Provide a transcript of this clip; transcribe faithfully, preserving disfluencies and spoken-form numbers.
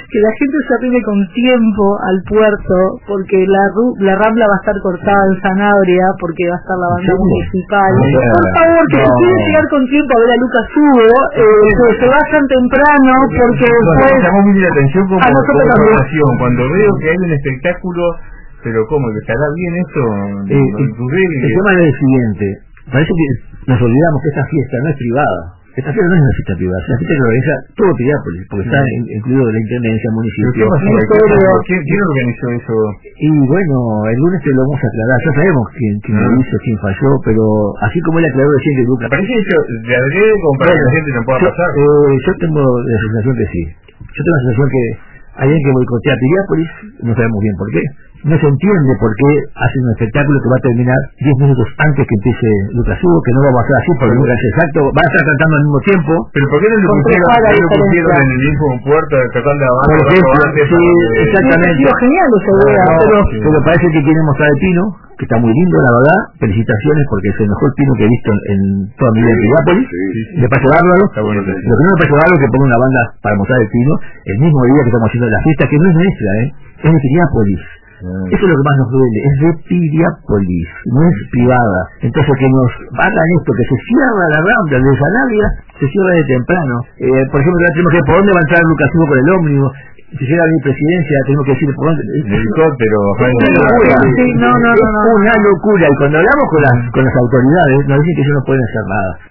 que la gente se arrime con tiempo al puerto, porque la ru- la Rambla va a estar cortada en Sanabria, porque va a estar la banda ¿Sí? municipal. No, Por favor, que no. si quieren llegar con tiempo a ver a Lucas Hugo, eh, que se vayan temprano, porque No, después... me llamó mucho la atención como, A nosotros como también. información. Cuando veo que hay un espectáculo, pero ¿cómo? ¿Que estará bien esto? Eh, ¿No el, incluir? el tema es el siguiente. Parece que nos olvidamos que esta fiesta no es privada. Esta fiesta no es una fiesta privada, es una fiesta que organiza todo Piriápolis, porque está in, incluido la intendencia, ¿Pero municipio. qué pasó? Ministerio. ¿Quién, ¿Quién organizó eso? Y bueno, el lunes te lo vamos a aclarar. Ya sabemos quién, quién Ah. lo hizo, quién falló, pero así como él aclaró recién que Lucas. Me parece que de adrede como para que la gente no pueda yo, pasar. eh, yo tengo la sensación que sí. Yo tengo la sensación que hay alguien que boicotea Piriápolis, no sabemos bien por qué. No se entiende por qué hacen un espectáculo que va a terminar diez minutos antes que empiece Lucas Hugo, que no va a pasar así porque nunca es exacto. Van a estar cantando al mismo tiempo. ¿Pero por qué no lo Con pusieron, tres horas no de lo pusieron diferencia. en el mismo puerto tratando de Por abajo ejemplo, antes? sí, para que- exactamente. Ha sido genial esa idea, No, pero... sí. pero parece que quieren mostrar el pino, que está muy lindo, la verdad. Felicitaciones porque es el mejor pino que he visto en, en toda mi vida en Piriápolis. Sí, sí. Me parece bárbaro. Está bueno. Lo que no me parece bárbaro es que ponga una banda para mostrar el pino el mismo día que estamos haciendo la fiesta, que no es nuestra, ¿eh? Es de Piriápolis. Ah. Eso es lo que más nos duele, es de Piriápolis, no es privada. Entonces que nos hagan esto, que se cierra la Rambla de Sanabria, se cierra de temprano. Eh, por ejemplo, ya tenemos que por dónde va a entrar Lucas Hugo con el ómnibus. Si llega mi presidencia, tenemos que decir por dónde. El helicóptero, Es una locura. Sí, no, no, no, no. Es una locura. Y cuando hablamos con las, con las autoridades, nos dicen que ellos no pueden hacer nada.